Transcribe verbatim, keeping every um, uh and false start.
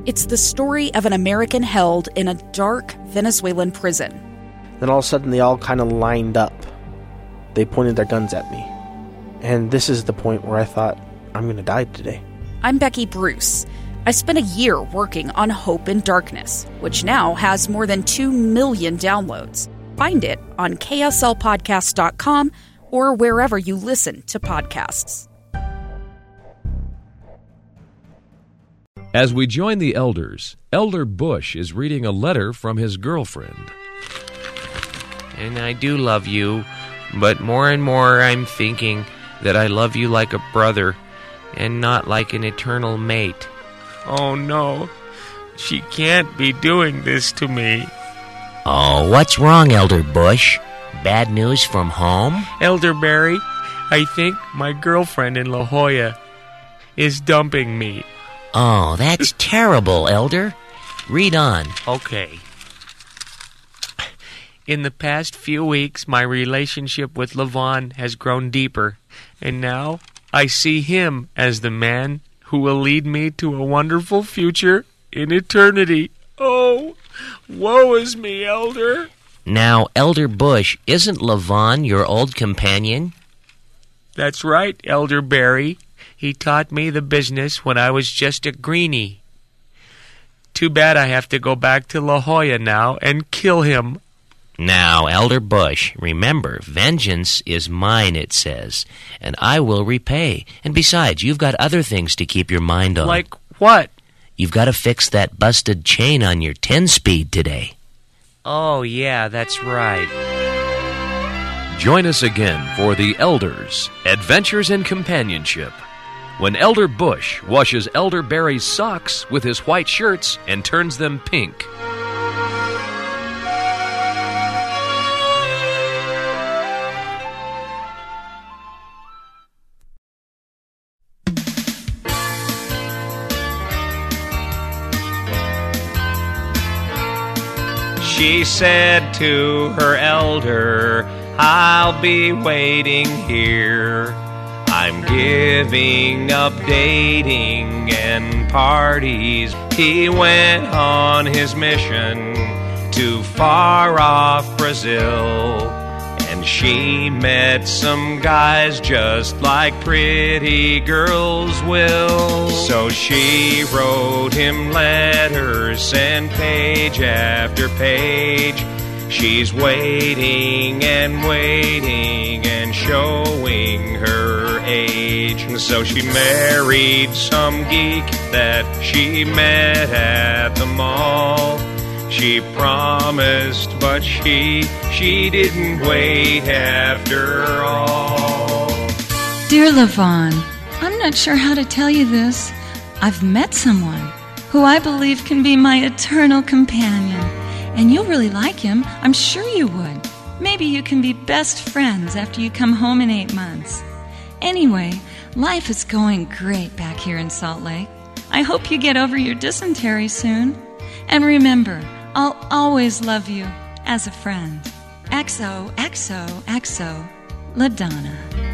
It's the story of an American held in a dark Venezuelan prison. Then all of a sudden they all kind of lined up. They pointed their guns at me. And this is the point where I thought, I'm going to die today. I'm Becky Bruce. I spent a year working on Hope in Darkness, which now has more than two million downloads. Find it on K S L podcast dot com or wherever you listen to podcasts. As we join the elders, Elder Bush is reading a letter from his girlfriend. And I do love you, but more and more I'm thinking that I love you like a brother and not like an eternal mate. Oh no, she can't be doing this to me. Oh, what's wrong, Elder Bush? Bad news from home? Elderberry, I think my girlfriend in La Jolla is dumping me. Oh, that's terrible, Elder. Read on. Okay. In the past few weeks, my relationship with Levon has grown deeper, and now I see him as the man who will lead me to a wonderful future in eternity. Oh, woe is me, Elder. Now, Elder Bush, isn't Levon your old companion? That's right, Elderberry. He taught me the business when I was just a greenie. Too bad I have to go back to La Jolla now and kill him. Now, Elder Bush, remember, vengeance is mine, it says, and I will repay. And besides, you've got other things to keep your mind on. Like what? You've got to fix that busted chain on your ten-speed today. Oh, yeah, that's right. Join us again for The Elders, Adventures in Companionship, when Elder Bush washes Elderberry's socks with his white shirts and turns them pink. She said to her elder, I'll be waiting here. I'm giving up dating and parties. He went on his mission to far off Brazil, and she met some guys just like pretty girls will. So she wrote him letters and page after page. She's waiting and waiting and showing her age. And so she married some geek that she met at the mall. She promised, but she, she didn't wait after all. Dear Levon, I'm not sure how to tell you this. I've met someone who I believe can be my eternal companion. And you'll really like him. I'm sure you would. Maybe you can be best friends after you come home in eight months. Anyway, life is going great back here in Salt Lake. I hope you get over your dysentery soon. And remember, I'll always love you as a friend. X O X O X O, LaDonna.